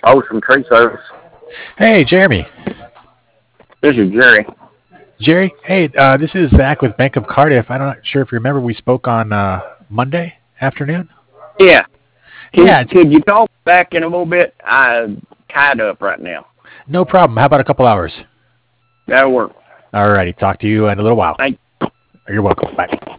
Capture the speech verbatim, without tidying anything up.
Ocean Tree Service. Hey, Jeremy. This is Jerry. Jerry, hey, uh, this is Zach with Bank of Cardiff. I'm not sure if you remember we spoke on uh, Monday afternoon. Yeah. Yeah, Could, could you call back in a little bit? I'm tied up right now. no problem. How about a couple hours? That'll work. All righty. Talk to you in a little while. Thank You're welcome. Bye.